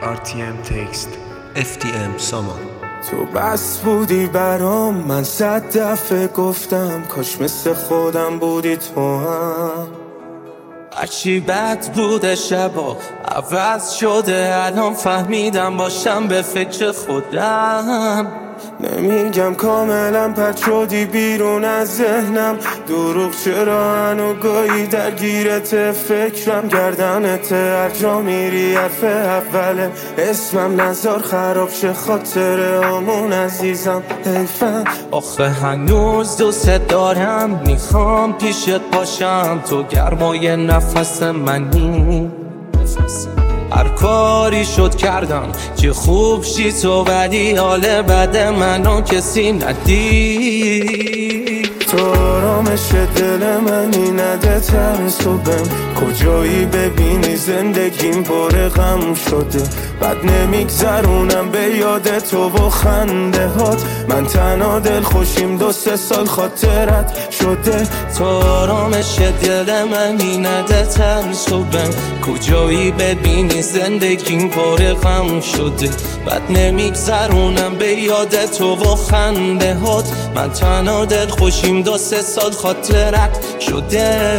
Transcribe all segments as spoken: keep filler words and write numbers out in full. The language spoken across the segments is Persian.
آر تی ام تکست اف تی ام سامان. تو بس بودی برام، من صد دفعه گفتم کاش مثل خودم بودی تو هم. هرچی بد بوده شبا عوض شده، الان فهمیدم باشم به فکر خودم. نمیگم کاملا پرت شدی بیرون از ذهنم، دروغ چرا هنو گاهی درگیرت فکرم. گردنت هر جا میری حرف اوله، اسمم نزار خراب شه خاطره همون عزیزم. حیفم آخه هنوز دوست دارم، میخوام پیشت باشم، تو گرمای نفس منی. هر کاری شد کردم که خوب شی تو، ولی حال بد منو کسی ندید. تو آرامش دل منی، نده ترس و بهم کجایی ببینی زندگیم پر غم شده. بد نمیگذرونم به یاد تو و خنده هات، من تنها دل خوشیم دو سه سال خاطرت شده. تو آرامش دل منی، نده ترس و بهم کجایی ببینی زندگیم پر غم شده. بد نمیگذرونم به یاد تو و خنده هات، من تنها دل خوشیم دو سه سال خاطرت شده.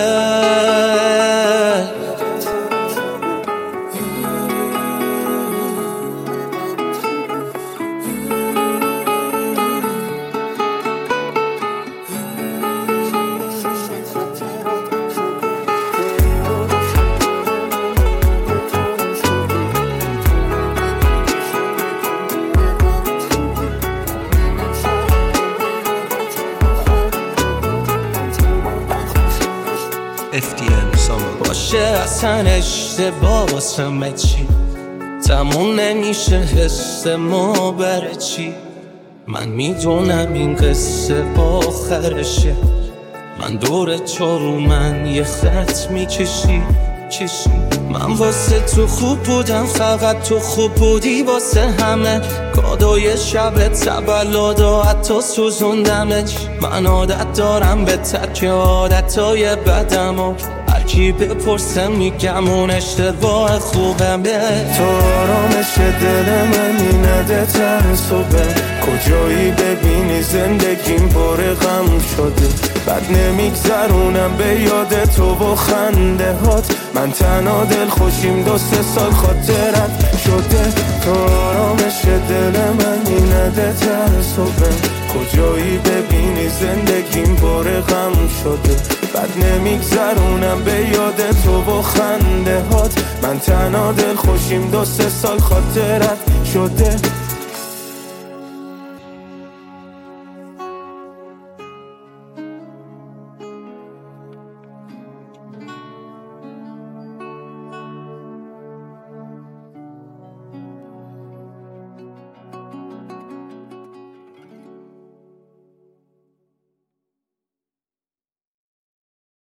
اف تی ام سامان. باشه اصلا اشتباه واسمه چی، تموم نمیشه حس ما بره چی. من میدونم این قصه با آخرشه، من دور چارو من یه خط میکشی کشی. من واسه تو خوب بودم، فقط تو خوب بودی واسه همه. کادوی شب تولد حتی سوزوندمش. من عادت دارم به ترک عادتای بدم و هرکی بپرسه میگم اون اشتباه خوبمه. تو آرامش دل منی، نده ترس و بهم کجایی ببینی زندگیم پر غم شده. بد نمیگذرونم به یاد تو و خنده هات، من تنها دل خوشیم دو سه سال خاطرت شده. تو آرامش دل منی، نده ترس و بهم کجایی ببینی زندگیم پر غم شده. بد نمیگذرونم به یاد تو و خنده هات، من تنها دل خوشیم دو سه سال خاطرت شده.